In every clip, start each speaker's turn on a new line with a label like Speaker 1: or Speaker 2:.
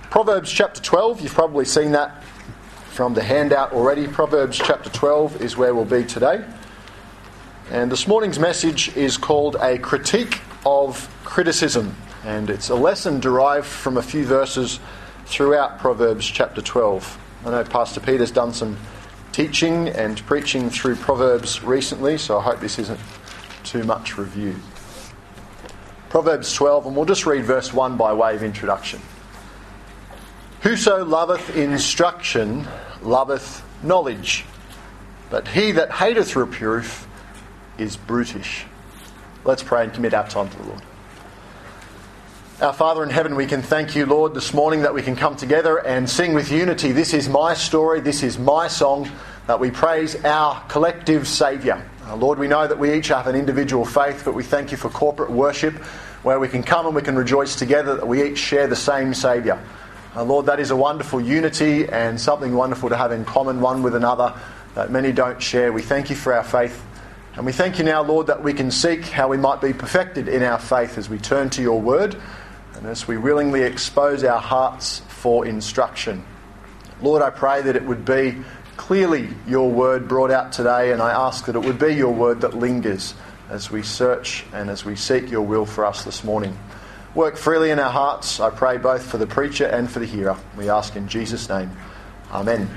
Speaker 1: Proverbs chapter 12, you've probably seen that from the handout already. Proverbs chapter 12 is where we'll be today. And this morning's message is called A Critique of Criticism. And it's a lesson derived from a few verses throughout Proverbs chapter 12. I know Pastor Peter's done some teaching and preaching through Proverbs recently, so I hope this isn't too much review. Proverbs 12, and we'll just read verse 1 by way of introduction. Whoso loveth instruction loveth knowledge, but he that hateth reproof is brutish. Let's pray and commit our time to the Lord. Our Father in heaven, we can thank you, Lord, this morning that we can come together and sing with unity. This is my story, this is my song, that we praise our collective Saviour. Lord, we know that we each have an individual faith, but we thank you for corporate worship where we can come and we can rejoice together that we each share the same Saviour. Lord, that is a wonderful unity and something wonderful to have in common one with another that many don't share. We thank you for our faith. And we thank you now, Lord, that we can seek how we might be perfected in our faith as we turn to your word and as we willingly expose our hearts for instruction. Lord, I pray that it would be clearly your word brought out today, and I ask that it would be your word that lingers as we search and as we seek your will for us this morning. Work freely in our hearts, I pray, both for the preacher and for the hearer. We ask in Jesus' name. Amen.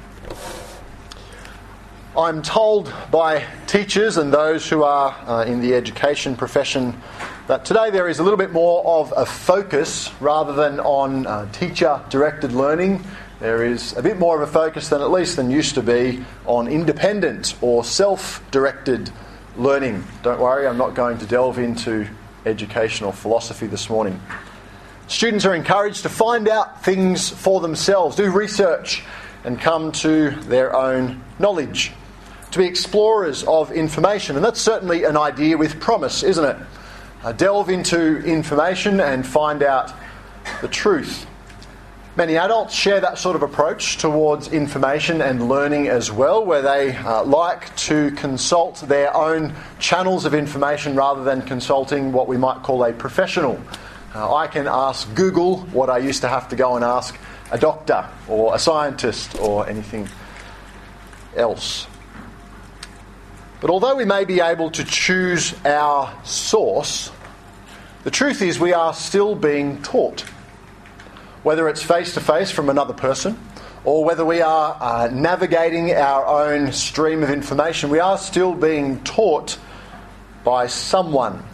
Speaker 1: I'm told by teachers and those who are in the education profession that today there is a little bit more of a focus rather than on teacher-directed learning. There is a bit more of a focus than used to be on independent or self-directed learning. Don't worry, I'm not going to delve into educational philosophy this morning. Students are encouraged to find out things for themselves, do research and come to their own knowledge, to be explorers of information. And that's certainly an idea with promise, isn't it? Delve into information and find out the truth. Many adults share that sort of approach towards information and learning as well, where they like to consult their own channels of information rather than consulting what we might call a professional. I can ask Google what I used to have to go and ask a doctor or a scientist or anything else. But although we may be able to choose our source, the truth is we are still being taught. Whether it's face-to-face from another person or whether we are navigating our own stream of information, we are still being taught by someone.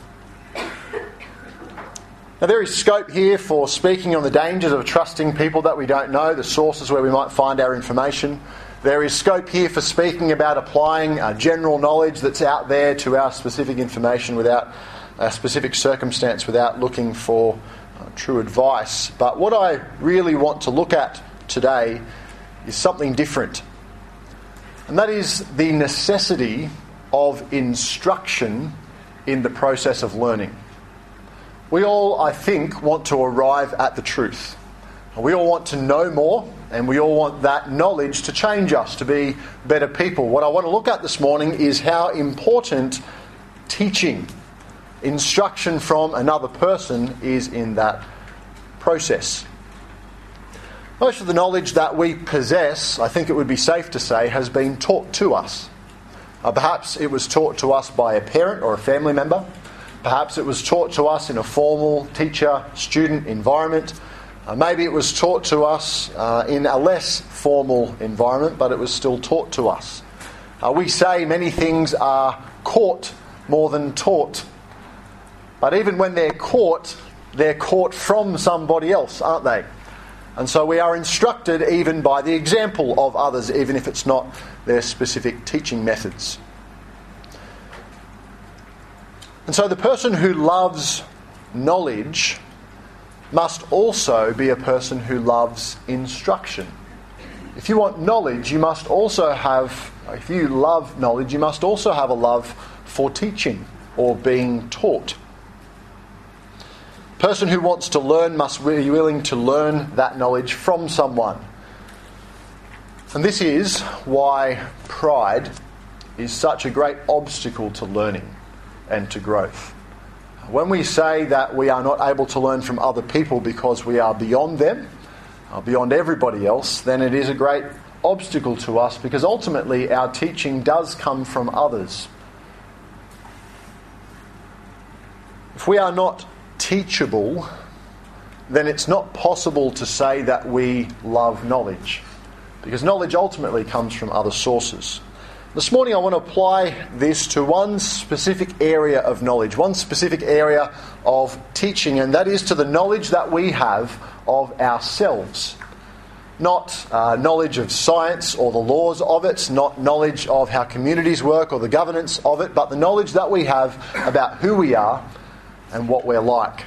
Speaker 1: Now, there is scope here for speaking on the dangers of trusting people that we don't know, the sources where we might find our information. There is scope here for speaking about applying general knowledge that's out there to our specific information without a specific circumstance, without looking for true advice. But what I really want to look at today is something different. And that is the necessity of instruction in the process of learning. We all, I think, want to arrive at the truth. We all want to know more, and we all want that knowledge to change us, to be better people. What I want to look at this morning is how important teaching, instruction from another person, is in that process. Most of the knowledge that we possess, I think it would be safe to say, has been taught to us. Perhaps it was taught to us by a parent or a family member. Perhaps it was taught to us in a formal teacher-student environment. Maybe it was taught to us in a less formal environment, but it was still taught to us. We say many things are caught more than taught. But even when they're caught from somebody else, aren't they? And so we are instructed even by the example of others, even if it's not their specific teaching methods. And so the person who loves knowledge must also be a person who loves instruction. If you want knowledge, you must also have, if you love knowledge, you must also have a love for teaching or being taught. The person who wants to learn must be willing to learn that knowledge from someone. And this is why pride is such a great obstacle to learning and to growth. When we say that we are not able to learn from other people because we are beyond them, beyond everybody else, then it is a great obstacle to us, because ultimately our teaching does come from others. If we are not teachable, then it's not possible to say that we love knowledge, because knowledge ultimately comes from other sources. This morning I want to apply this to one specific area of knowledge, one specific area of teaching, and that is to the knowledge that we have of ourselves. Not knowledge of science or the laws of it, not knowledge of how communities work or the governance of it, but the knowledge that we have about who we are and what we're like.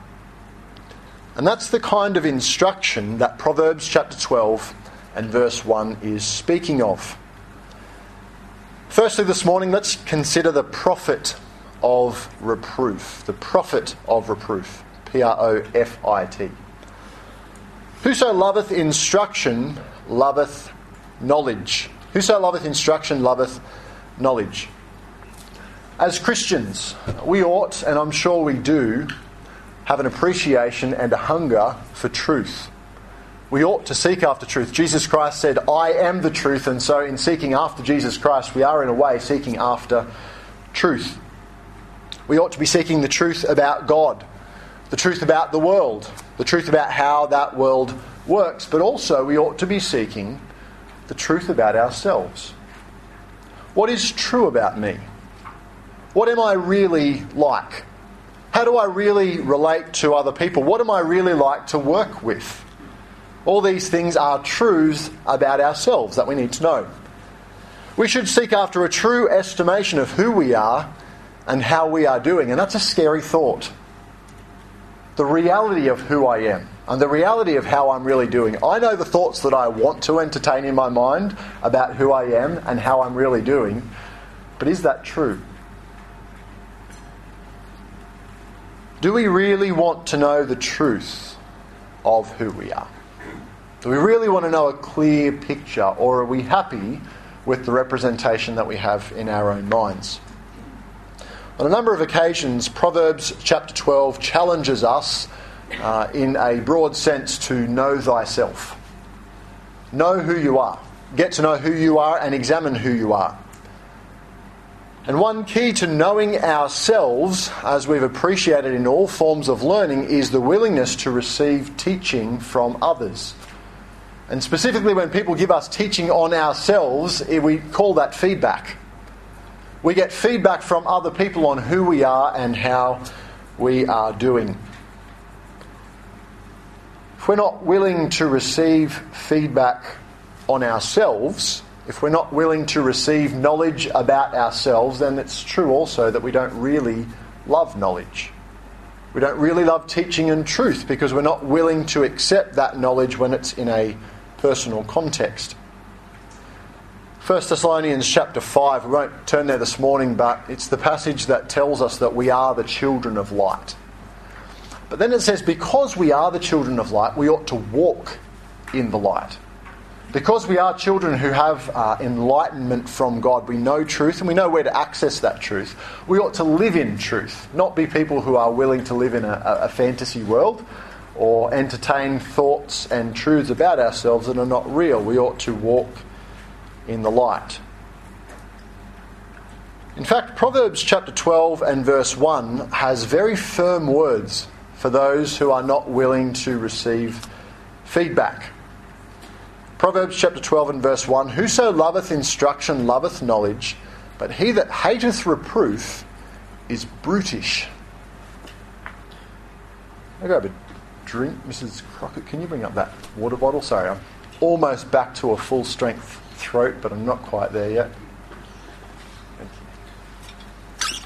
Speaker 1: And that's the kind of instruction that Proverbs chapter 12 and verse 1 is speaking of. Firstly, this morning, let's consider the profit of reproof. The profit of reproof. P-R-O-F-I-T. Whoso loveth instruction, loveth knowledge. Whoso loveth instruction, loveth knowledge. As Christians, we ought, and I'm sure we do, have an appreciation and a hunger for truth. We ought to seek after truth. Jesus Christ said, I am the truth, and so in seeking after Jesus Christ, we are in a way seeking after truth. We ought to be seeking the truth about God, the truth about the world, the truth about how that world works, but also we ought to be seeking the truth about ourselves. What is true about me? What am I really like? How do I really relate to other people? What am I really like to work with? All these things are truths about ourselves that we need to know. We should seek after a true estimation of who we are and how we are doing, and that's a scary thought. The reality of who I am and the reality of how I'm really doing. I know the thoughts that I want to entertain in my mind about who I am and how I'm really doing, but is that true? Do we really want to know the truth of who we are? Do we really want to know a clear picture, or are we happy with the representation that we have in our own minds? On a number of occasions, Proverbs chapter 12 challenges us in a broad sense to know thyself. Know who you are. Get to know who you are and examine who you are. And one key to knowing ourselves, as we've appreciated in all forms of learning, is the willingness to receive teaching from others. And specifically when people give us teaching on ourselves, we call that feedback. We get feedback from other people on who we are and how we are doing. If we're not willing to receive feedback on ourselves, if we're not willing to receive knowledge about ourselves, then it's true also that we don't really love knowledge. We don't really love teaching and truth because we're not willing to accept that knowledge when it's in a personal context. 1 Thessalonians chapter 5, we won't turn there this morning, but it's the passage that tells us that we are the children of light. But then it says, because we are the children of light, we ought to walk in the light. Because we are children who have enlightenment from God, we know truth and we know where to access that truth. We ought to live in truth, not be people who are willing to live in a fantasy world or entertain thoughts and truths about ourselves that are not real. We ought to walk in the light. In fact, Proverbs chapter 12 and verse 1 has very firm words for those who are not willing to receive feedback. Proverbs chapter 12 and verse 1, whoso loveth instruction loveth knowledge, but he that hateth reproof is brutish. I'll grab a drink. Mrs. Crockett, can you bring up that water bottle? Sorry, I'm almost back to a full strength throat, but I'm not quite there yet. Thank you.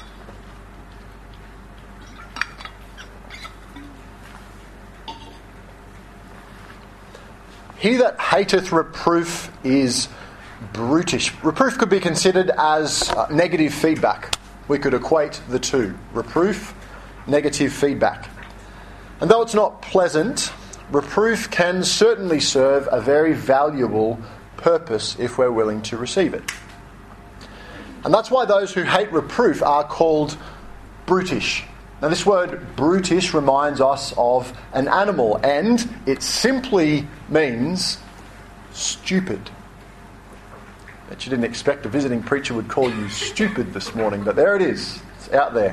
Speaker 1: He that hateth reproof is brutish. Reproof could be considered as negative feedback. We could equate the two. Reproof, negative feedback. And though it's not pleasant, reproof can certainly serve a very valuable purpose if we're willing to receive it. And that's why those who hate reproof are called brutish. Now this word brutish reminds us of an animal, and it simply means stupid. Bet you didn't expect a visiting preacher would call you stupid this morning, but there it is. It's out there.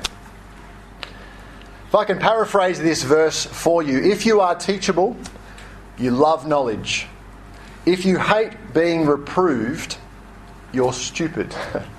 Speaker 1: If I can paraphrase this verse for you, if you are teachable, you love knowledge. If you hate being reproved, you're stupid.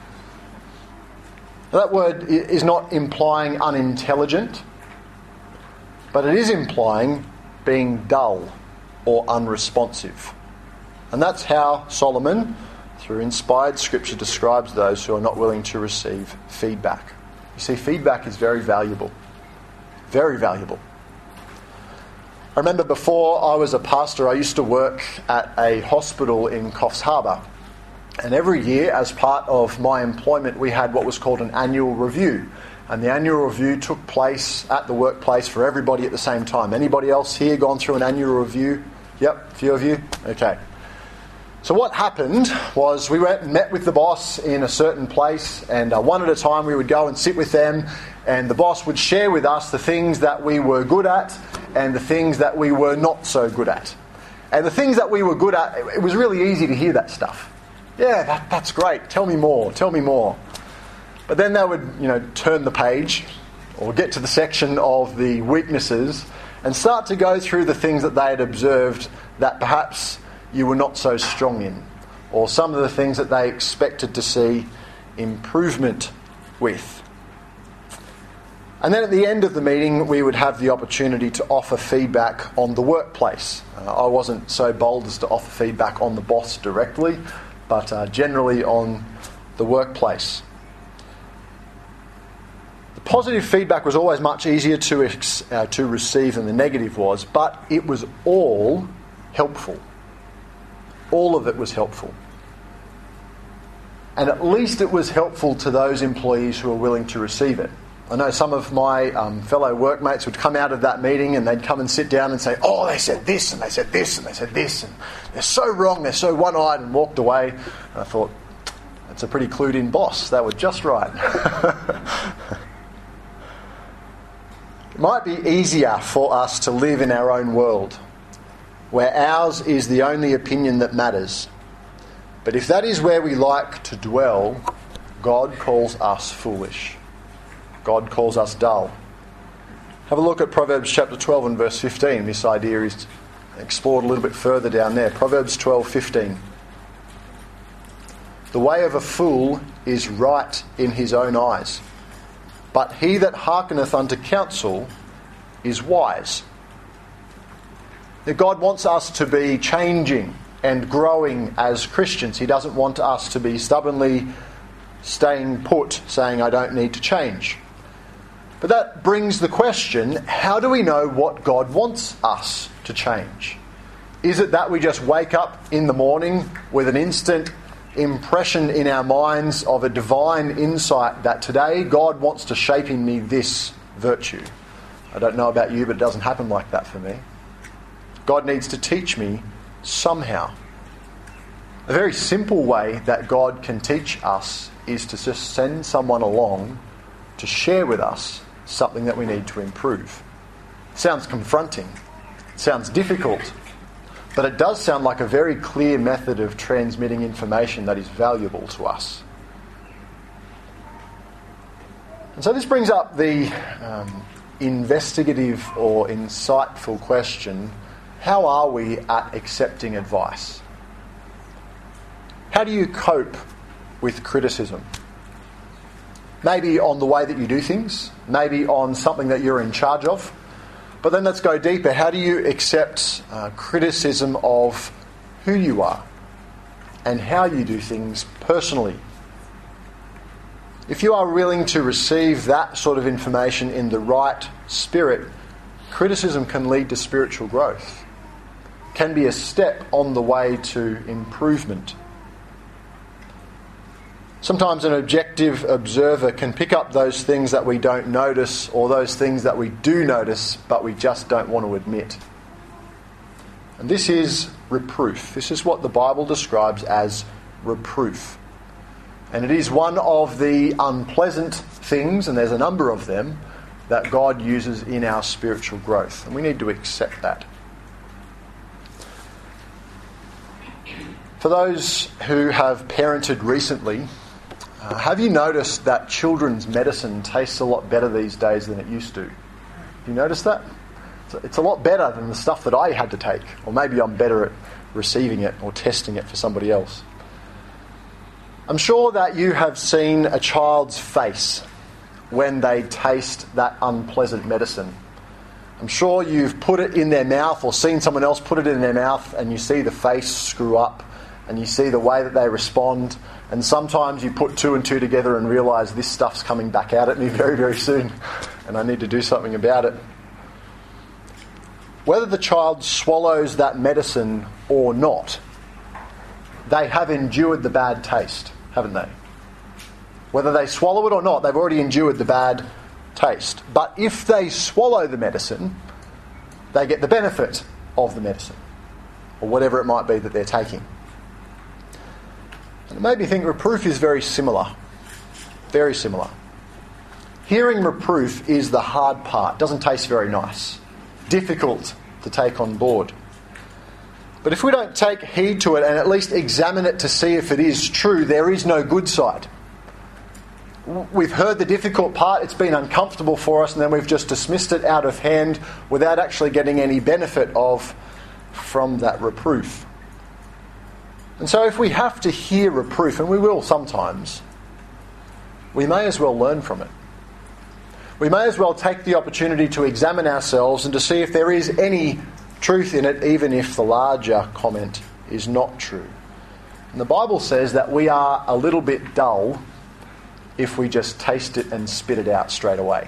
Speaker 1: That word is not implying unintelligent, but it is implying being dull or unresponsive. And that's how Solomon, through inspired scripture, describes those who are not willing to receive feedback. You see, feedback is very valuable. Very valuable. I remember before I was a pastor, I used to work at a hospital in Coffs Harbour. And every year, as part of my employment, we had what was called an annual review. And the annual review took place at the workplace for everybody at the same time. Anybody else here gone through an annual review? Yep, a few of you? Okay. So what happened was we went and met with the boss in a certain place, and one at a time we would go and sit with them, and the boss would share with us the things that we were good at and the things that we were not so good at. And the things that we were good at, it was really easy to hear that stuff. Yeah, that's great. Tell me more. Tell me more. But then they would, turn the page or get to the section of the weaknesses and start to go through the things that they had observed that perhaps you were not so strong in, or some of the things that they expected to see improvement with. And then at the end of the meeting, we would have the opportunity to offer feedback on the workplace. I wasn't so bold as to offer feedback on the boss directly, but generally on the workplace. The positive feedback was always much easier to receive than the negative was, but it was all helpful. All of it was helpful. And at least it was helpful to those employees who were willing to receive it. I know some of my fellow workmates would come out of that meeting and they'd come and sit down and say, oh, they said this and they said this and they said this and they're so wrong, they're so one-eyed, and walked away. And I thought, that's a pretty clued in boss. They were just right. It might be easier for us to live in our own world, where ours is the only opinion that matters. But if that is where we like to dwell, God calls us foolish. God calls us dull. Have a look at Proverbs chapter 12 and verse 15. This idea is explored a little bit further down there. Proverbs 12:15. The way of a fool is right in his own eyes, but he that hearkeneth unto counsel is wise. Now, God wants us to be changing and growing as Christians. He doesn't want us to be stubbornly staying put, saying, I don't need to change. But that brings the question, how do we know what God wants us to change? Is it that we just wake up in the morning with an instant impression in our minds of a divine insight that today God wants to shape in me this virtue? I don't know about you, but it doesn't happen like that for me. God needs to teach me somehow. A very simple way that God can teach us is to just send someone along to share with us something that we need to improve. It sounds confronting. It sounds difficult. But it does sound like a very clear method of transmitting information that is valuable to us. And so this brings up the investigative or insightful question, how are we at accepting advice? How do you cope with criticism? Maybe on the way that you do things, maybe on something that you're in charge of. But then let's go deeper. How do you accept criticism of who you are and how you do things personally? If you are willing to receive that sort of information in the right spirit, criticism can lead to spiritual growth, can be a step on the way to improvement. Sometimes an objective observer can pick up those things that we don't notice, or those things that we do notice but we just don't want to admit. And this is reproof. This is what the Bible describes as reproof. And it is one of the unpleasant things, and there's a number of them, that God uses in our spiritual growth, and we need to accept that. For those who have parented recently, have you noticed that children's medicine tastes a lot better these days than it used to? Have you noticed that? It's a lot better than the stuff that I had to take, or maybe I'm better at receiving it or testing it for somebody else. I'm sure that you have seen a child's face when they taste that unpleasant medicine. I'm sure you've put it in their mouth or seen someone else put it in their mouth, and you see the face screw up and you see the way that they respond, and sometimes you put two and two together and realise this stuff's coming back out at me very, very soon and I need to do something about it. Whether the child swallows that medicine or not, they have endured the bad taste, haven't they? Whether they swallow it or not, they've already endured the bad taste. But if they swallow the medicine, they get the benefit of the medicine, or whatever it might be that they're taking. And it made me think reproof is very similar. Very similar. Hearing reproof is the hard part. It doesn't taste very nice. Difficult to take on board. But if we don't take heed to it and at least examine it to see if it is true, there is no good side. We've heard the difficult part, it's been uncomfortable for us, and then we've just dismissed it out of hand without actually getting any benefit from that reproof. And so if we have to hear reproof, and we will sometimes, we may as well learn from it. We may as well take the opportunity to examine ourselves and to see if there is any truth in it, even if the larger comment is not true. And the Bible says that we are a little bit dull if we just taste it and spit it out straight away.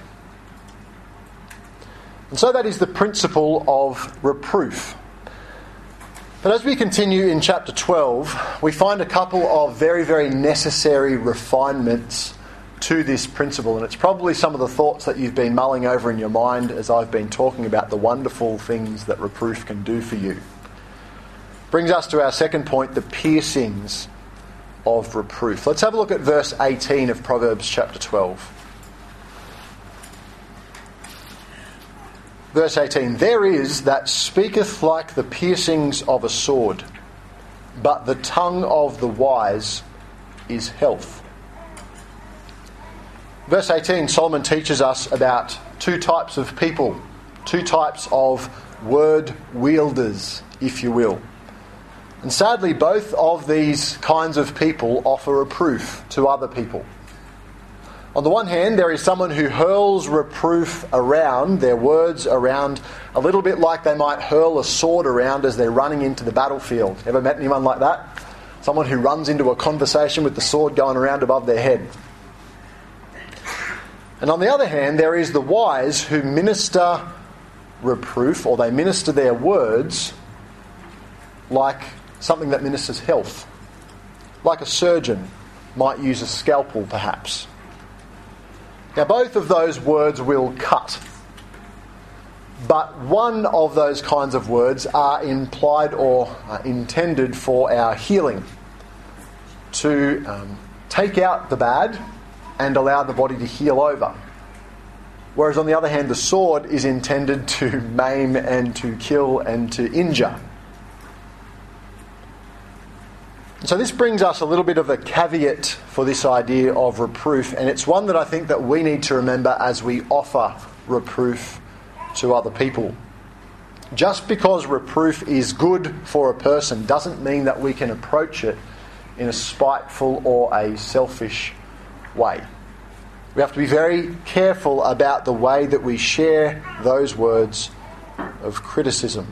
Speaker 1: And so that is the principle of reproof. But as we continue in chapter 12, we find a couple of very, very necessary refinements to this principle. And it's probably some of the thoughts that you've been mulling over in your mind as I've been talking about the wonderful things that reproof can do for you. Brings us to our second point, the piercings of reproof. Let's have a look at verse 18 of Proverbs chapter 12. Verse 18, "There is that speaketh like the piercings of a sword, but the tongue of the wise is health." Verse 18, Solomon teaches us about two types of people, two types of word wielders, if you will. And sadly, both of these kinds of people offer reproof to other people. On the one hand, there is someone who hurls reproof around, their words around, a little bit like they might hurl a sword around as they're running into the battlefield. Ever met anyone like that? Someone who runs into a conversation with the sword going around above their head. And on the other hand, there is the wise who minister reproof, or they minister their words like something that ministers health. Like a surgeon might use a scalpel, perhaps. Now, both of those words will cut. But one of those kinds of words are implied or intended for our healing. To take out the bad and allow the body to heal over. Whereas on the other hand, the sword is intended to maim and to kill and to injure. So this brings us a little bit of a caveat for this idea of reproof, and it's one that I think that we need to remember as we offer reproof to other people. Just because reproof is good for a person doesn't mean that we can approach it in a spiteful or a selfish way. We have to be very careful about the way that we share those words of criticism.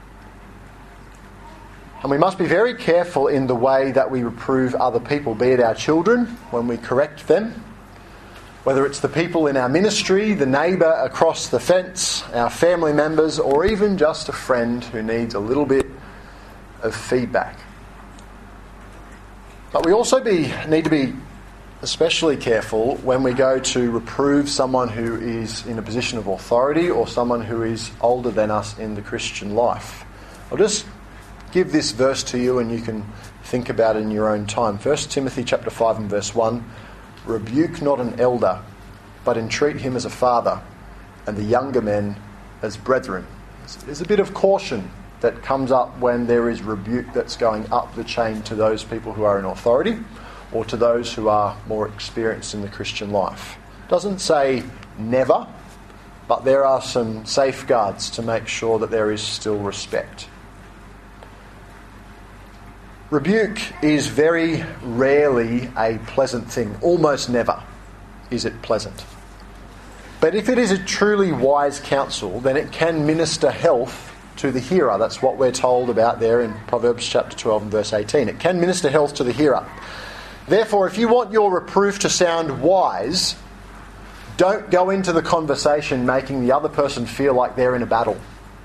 Speaker 1: And we must be very careful in the way that we reprove other people, be it our children when we correct them, whether it's the people in our ministry, the neighbour across the fence, our family members, or even just a friend who needs a little bit of feedback. But we also need to be especially careful when we go to reprove someone who is in a position of authority or someone who is older than us in the Christian life. I'll just give this verse to you and you can think about it in your own time. 1 Timothy chapter 5 and verse 1, "Rebuke not an elder, but entreat him as a father, and the younger men as brethren. There's a bit of caution that comes up when there is rebuke that's going up the chain to those people who are in authority or to those who are more experienced in the Christian life. It doesn't say never, but there are some safeguards to make sure that there is still respect. Rebuke is very rarely a pleasant thing. Almost never is it pleasant. But if it is a truly wise counsel, then it can minister health to the hearer. That's what we're told about there in Proverbs chapter 12 and verse 18. It can minister health to the hearer. Therefore, if you want your reproof to sound wise, don't go into the conversation making the other person feel like they're in a battle.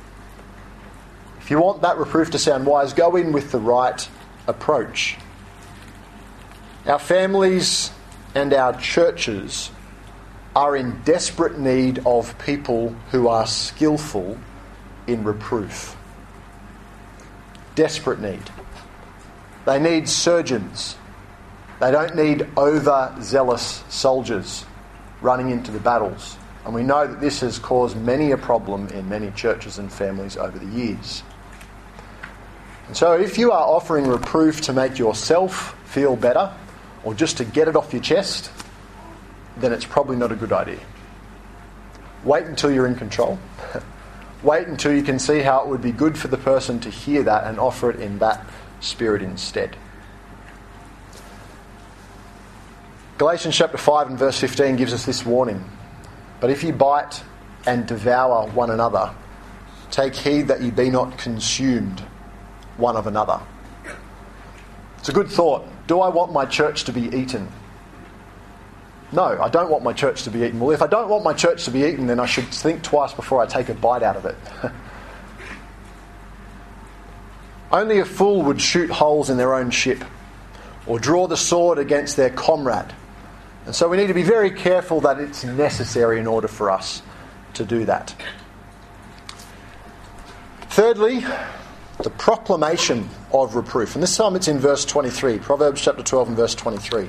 Speaker 1: If you want that reproof to sound wise, go in with the right approach. Our families and our churches are in desperate need of people who are skillful in reproof. Desperate need. They need surgeons. They don't need overzealous soldiers running into the battles. And we know that this has caused many a problem in many churches and families over the years. And so if you are offering reproof to make yourself feel better or just to get it off your chest, then it's probably not a good idea. Wait until you're in control. Wait until you can see how it would be good for the person to hear that and offer it in that spirit instead. Galatians chapter 5 and verse 15 gives us this warning. But if you bite and devour one another, take heed that you be not consumed one of another. It's a good thought. Do I want my church to be eaten? No, I don't want my church to be eaten. Well, if I don't want my church to be eaten, then I should think twice before I take a bite out of it. Only a fool would shoot holes in their own ship or draw the sword against their comrade. And so we need to be very careful that it's necessary in order for us to do that. Thirdly, the proclamation of reproof. And this time it's in verse 23, Proverbs chapter 12 and verse 23.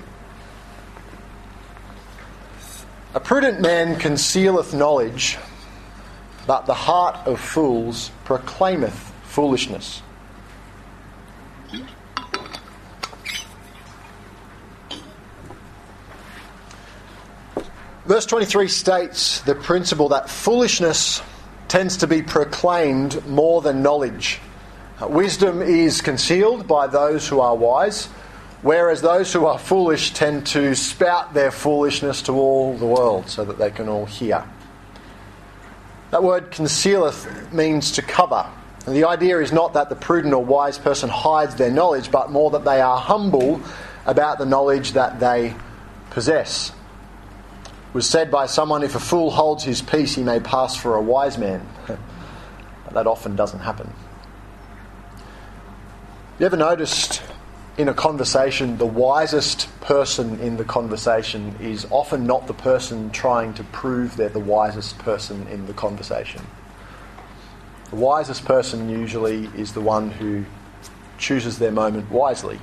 Speaker 1: A prudent man concealeth knowledge, but the heart of fools proclaimeth foolishness. Verse 23 states the principle that foolishness tends to be proclaimed more than knowledge. Wisdom is concealed by those who are wise, whereas those who are foolish tend to spout their foolishness to all the world so that they can all hear. That word concealeth means to cover. And the idea is not that the prudent or wise person hides their knowledge, but more that they are humble about the knowledge that they possess. It was said by someone, if a fool holds his peace, he may pass for a wise man. But that often doesn't happen. You ever noticed in a conversation, the wisest person in the conversation is often not the person trying to prove they're the wisest person in the conversation. The wisest person usually is the one who chooses their moment wisely.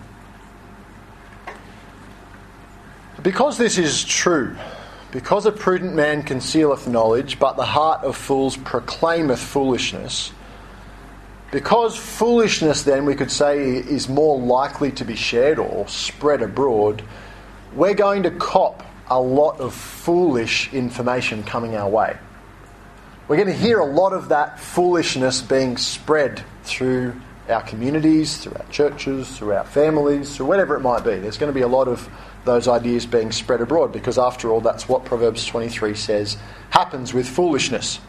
Speaker 1: Because this is true, because a prudent man concealeth knowledge, but the heart of fools proclaimeth foolishness, because foolishness, then, we could say, is more likely to be shared or spread abroad, we're going to cop a lot of foolish information coming our way. We're going to hear a lot of that foolishness being spread through our communities, through our churches, through our families, through whatever it might be. There's going to be a lot of those ideas being spread abroad because, after all, that's what Proverbs 23 says happens with foolishness.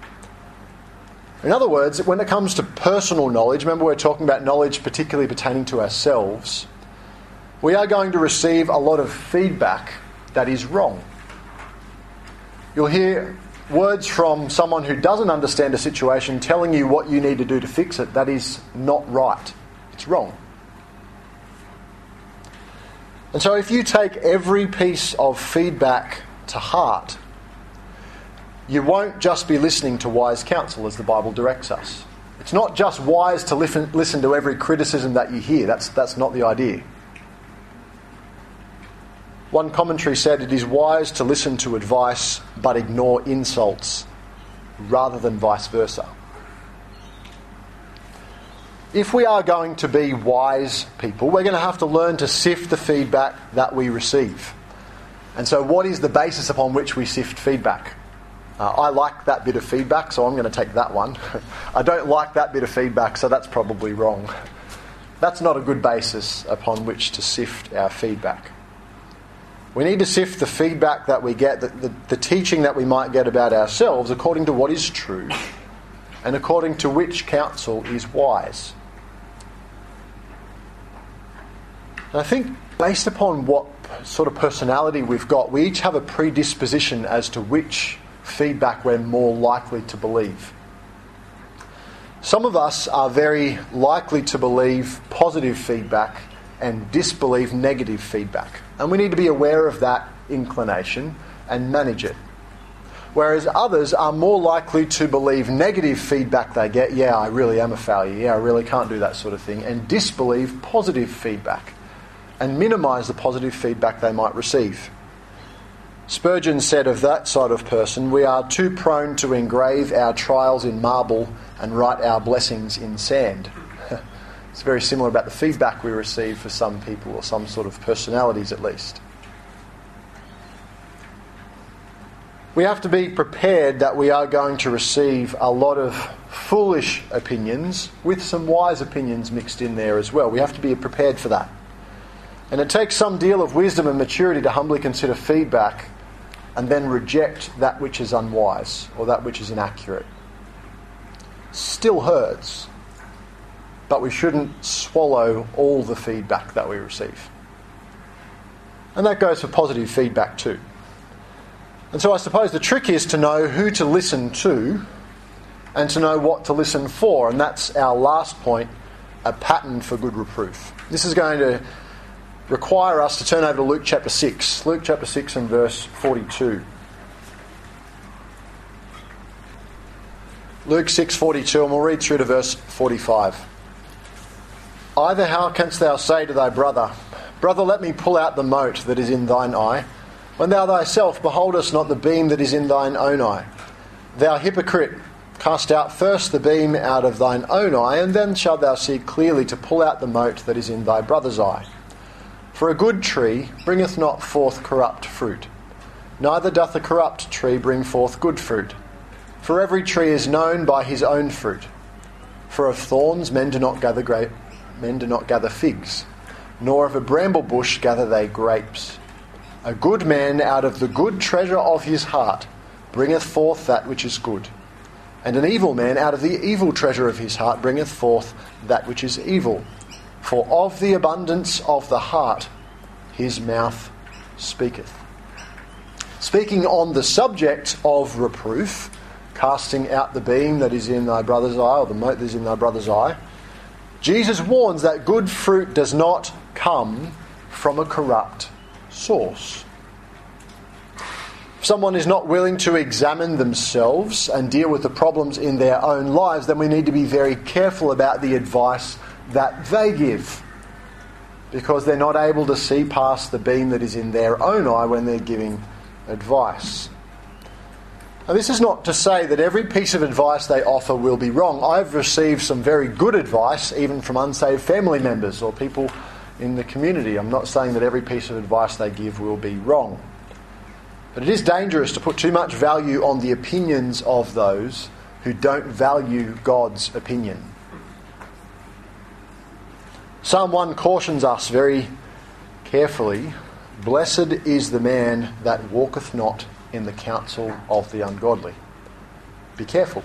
Speaker 1: In other words, when it comes to personal knowledge, remember we're talking about knowledge particularly pertaining to ourselves, we are going to receive a lot of feedback that is wrong. You'll hear words from someone who doesn't understand a situation telling you what you need to do to fix it. That is not right. It's wrong. And so if you take every piece of feedback to heart, you won't just be listening to wise counsel as the Bible directs us. It's not just wise to listen to every criticism that you hear. That's not the idea. One commentary said it is wise to listen to advice but ignore insults rather than vice versa. If we are going to be wise people, we're going to have to learn to sift the feedback that we receive. And so what is the basis upon which we sift feedback? I like that bit of feedback, so I'm going to take that one. I don't like that bit of feedback, so that's probably wrong. That's not a good basis upon which to sift our feedback. We need to sift the feedback that we get, the teaching that we might get about ourselves, according to what is true and according to which counsel is wise. And I think based upon what sort of personality we've got, we each have a predisposition as to which feedback we're more likely to believe. Some of us are very likely to believe positive feedback and disbelieve negative feedback. And we need to be aware of that inclination and manage it. Whereas others are more likely to believe negative feedback they get, yeah, I really am a failure, yeah, I really can't do that sort of thing, and disbelieve positive feedback and minimise the positive feedback they might receive. Spurgeon said of that sort of person, we are too prone to engrave our trials in marble and write our blessings in sand. It's very similar about the feedback we receive for some people, or some sort of personalities at least. We have to be prepared that we are going to receive a lot of foolish opinions with some wise opinions mixed in there as well. We have to be prepared for that. And it takes some deal of wisdom and maturity to humbly consider feedback and then reject that which is unwise or that which is inaccurate. Still hurts, but we shouldn't swallow all the feedback that we receive. And that goes for positive feedback too. And so I suppose the trick is to know who to listen to and to know what to listen for. And that's our last point, a pattern for good reproof. This is going to require us to turn over to Luke chapter 6. Luke chapter 6 and verse 42. Luke 6:42, and we'll read through to verse 45. Either how canst thou say to thy brother, Brother, let me pull out the mote that is in thine eye, when thou thyself beholdest not the beam that is in thine own eye? Thou hypocrite, cast out first the beam out of thine own eye, and then shalt thou see clearly to pull out the mote that is in thy brother's eye. For a good tree bringeth not forth corrupt fruit, neither doth a corrupt tree bring forth good fruit. For every tree is known by his own fruit. For of thorns men do not gather figs, nor of a bramble bush gather they grapes. A good man out of the good treasure of his heart bringeth forth that which is good, and an evil man out of the evil treasure of his heart bringeth forth that which is evil. For of the abundance of the heart his mouth speaketh. Speaking on the subject of reproof, casting out the beam that is in thy brother's eye, or the mote that is in thy brother's eye, Jesus warns that good fruit does not come from a corrupt source. If someone is not willing to examine themselves and deal with the problems in their own lives, then we need to be very careful about the advice that they give, because they're not able to see past the beam that is in their own eye when they're giving advice. Now, this is not to say that every piece of advice they offer will be wrong. I've received some very good advice, even from unsaved family members or people in the community. I'm not saying that every piece of advice they give will be wrong. But it is dangerous to put too much value on the opinions of those who don't value God's opinion. Psalm 1 cautions us very carefully, "Blessed is the man that walketh not in the counsel of the ungodly." Be careful.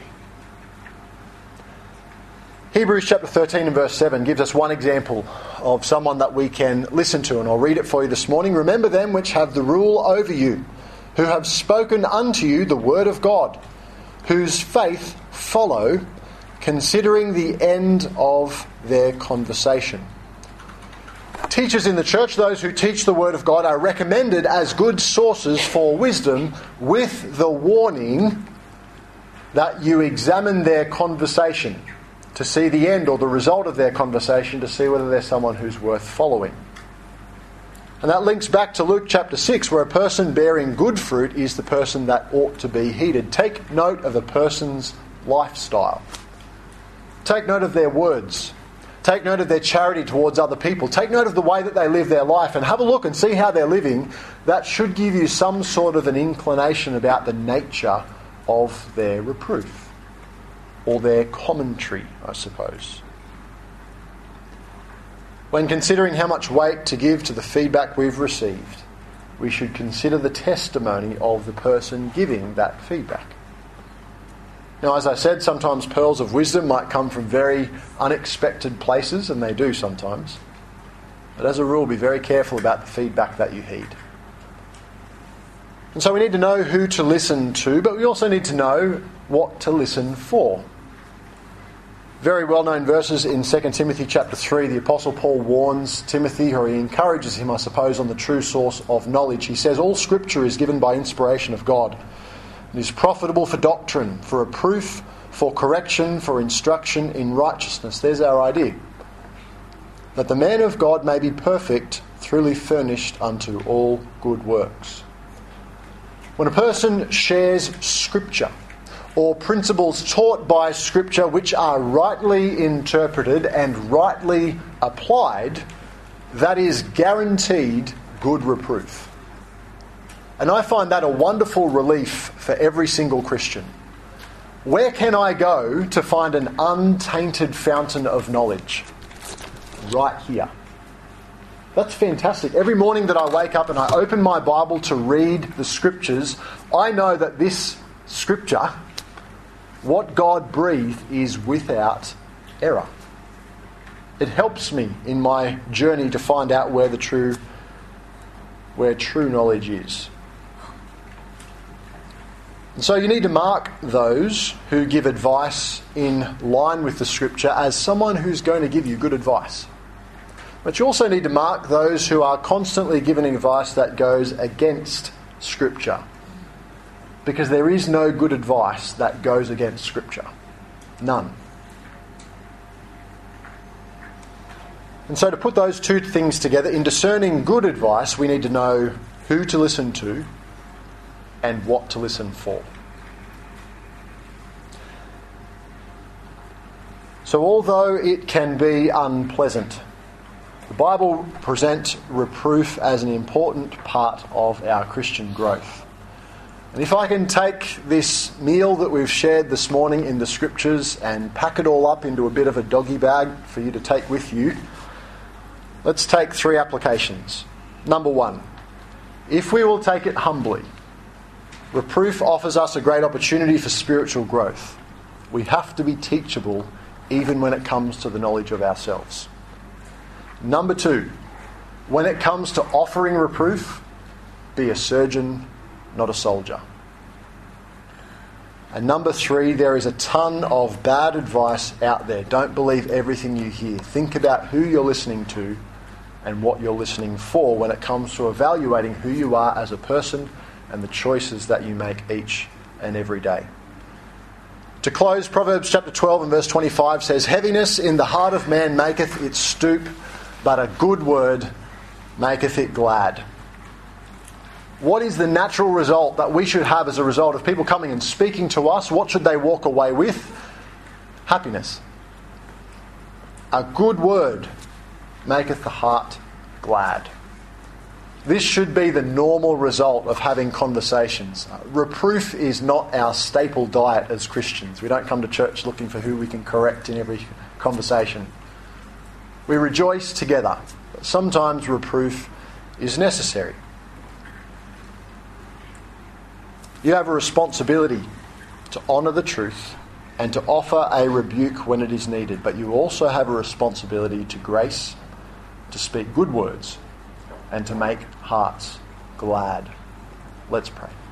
Speaker 1: Hebrews chapter 13 and verse 7 gives us one example of someone that we can listen to, and I'll read it for you this morning. "Remember them which have the rule over you, who have spoken unto you the word of God, whose faith follow, considering the end of their conversation." Teachers in the church, those who teach the Word of God, are recommended as good sources for wisdom, with the warning that you examine their conversation to see the end or the result of their conversation, to see whether they're someone who's worth following. And that links back to Luke chapter 6, where a person bearing good fruit is the person that ought to be heeded. Take note of a person's lifestyle. Take note of their words. Take note of their charity towards other people. Take note of the way that they live their life and have a look and see how they're living. That should give you some sort of an inclination about the nature of their reproof or their commentary, I suppose. When considering how much weight to give to the feedback we've received, we should consider the testimony of the person giving that feedback. Now, as I said, sometimes pearls of wisdom might come from very unexpected places, and they do sometimes. But as a rule, be very careful about the feedback that you heed. And so we need to know who to listen to, but we also need to know what to listen for. Very well-known verses in 2 Timothy chapter 3, the Apostle Paul warns Timothy, or he encourages him, I suppose, on the true source of knowledge. He says, all Scripture is given by inspiration of God. It is profitable for doctrine, for reproof, for correction, for instruction in righteousness. There's our idea. That the man of God may be perfect, thoroughly furnished unto all good works. When a person shares Scripture, or principles taught by Scripture which are rightly interpreted and rightly applied, that is guaranteed good reproof. And I find that a wonderful relief for every single Christian. Where can I go to find an untainted fountain of knowledge? Right here. That's fantastic. Every morning that I wake up and I open my Bible to read the Scriptures, I know that this Scripture, what God breathed, is without error. It helps me in my journey to find out where true knowledge is. And so you need to mark those who give advice in line with the Scripture as someone who's going to give you good advice. But you also need to mark those who are constantly giving advice that goes against Scripture. Because there is no good advice that goes against Scripture. None. And so to put those two things together, in discerning good advice, we need to know who to listen to and what to listen for. So although it can be unpleasant, the Bible presents reproof as an important part of our Christian growth. And if I can take this meal that we've shared this morning in the Scriptures and pack it all up into a bit of a doggy bag for you to take with you, let's take 3 applications. Number 1, if we will take it humbly, reproof offers us a great opportunity for spiritual growth. We have to be teachable even when it comes to the knowledge of ourselves. Number 2, when it comes to offering reproof, be a surgeon, not a soldier. And number 3, there is a ton of bad advice out there. Don't believe everything you hear. Think about who you're listening to and what you're listening for when it comes to evaluating who you are as a person and the choices that you make each and every day. To close, Proverbs chapter 12 and verse 25 says, heaviness in the heart of man maketh it stoop, but a good word maketh it glad. What is the natural result that we should have as a result of people coming and speaking to us? What should they walk away with? Happiness. A good word maketh the heart glad. This should be the normal result of having conversations. Reproof is not our staple diet as Christians. We don't come to church looking for who we can correct in every conversation. We rejoice together, but sometimes reproof is necessary. You have a responsibility to honour the truth and to offer a rebuke when it is needed, but you also have a responsibility to grace, to speak good words, and to make hearts glad. Let's pray.